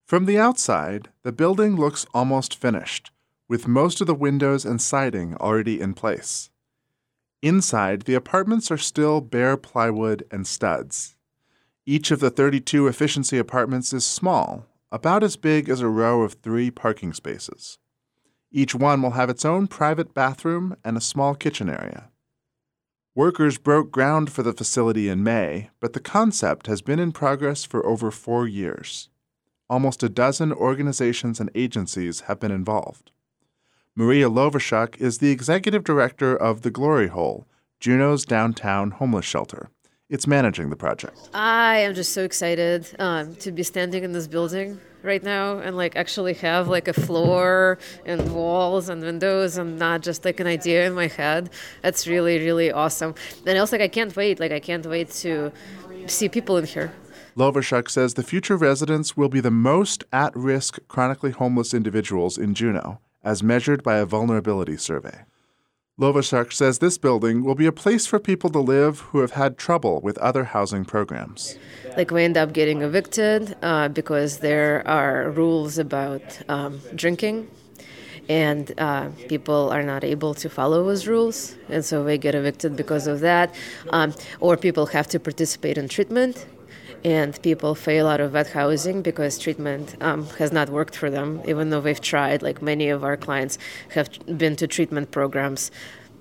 From the outside, the building looks almost finished, with most of the windows and siding already in place. Inside, the apartments are still bare plywood and studs. Each of the 32 efficiency apartments is small, about as big as a row of 3 parking spaces. Each one will have its own private bathroom and a small kitchen area. Workers broke ground for the facility in May, but the concept has been in progress for over 4 years. Almost a dozen organizations and agencies have been involved. Maria Lovershuk is the executive director of The Glory Hole, Juneau's downtown homeless shelter. It's managing the project. I am just so excited to be standing in this building right now and actually have a floor and walls and windows and not just an idea in my head. That's really, really awesome. And also I can't wait. I can't wait to see people in here. Lovershuk says the future residents will be the most at-risk chronically homeless individuals in Juneau, as measured by a vulnerability survey. Lovershuk says this building will be a place for people to live who have had trouble with other housing programs. We end up getting evicted because there are rules about drinking, and people are not able to follow those rules, and so they get evicted because of that. Or people have to participate in treatment, and people fail out of that housing because treatment has not worked for them, even though they've tried. Many of our clients have been to treatment programs,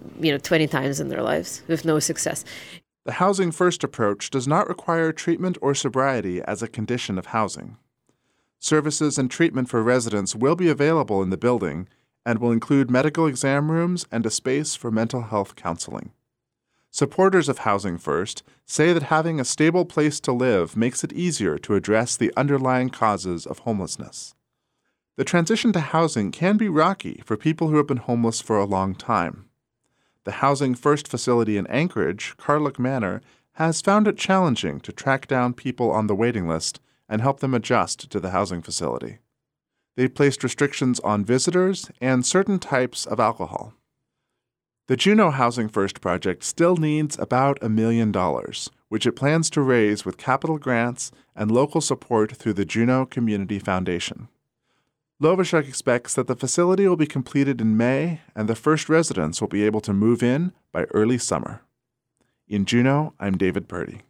20 times in their lives with no success. The Housing First approach does not require treatment or sobriety as a condition of housing. Services and treatment for residents will be available in the building and will include medical exam rooms and a space for mental health counseling. Supporters of Housing First say that having a stable place to live makes it easier to address the underlying causes of homelessness. The transition to housing can be rocky for people who have been homeless for a long time. The Housing First facility in Anchorage, Carlick Manor, has found it challenging to track down people on the waiting list and help them adjust to the housing facility. They've placed restrictions on visitors and certain types of alcohol. The Juneau Housing First project still needs about $1 million, which it plans to raise with capital grants and local support through the Juneau Community Foundation. Lovershuk expects that the facility will be completed in May and the first residents will be able to move in by early summer. In Juneau, I'm David Purdy.